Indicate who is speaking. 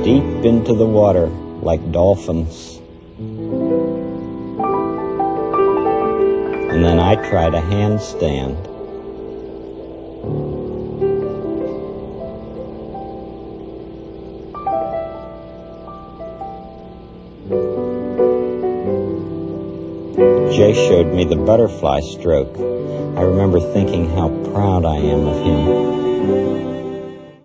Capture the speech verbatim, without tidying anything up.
Speaker 1: deep into the water like dolphins. And then I tried a handstand. Jay showed me the butterfly stroke. I remember thinking how proud I am of him.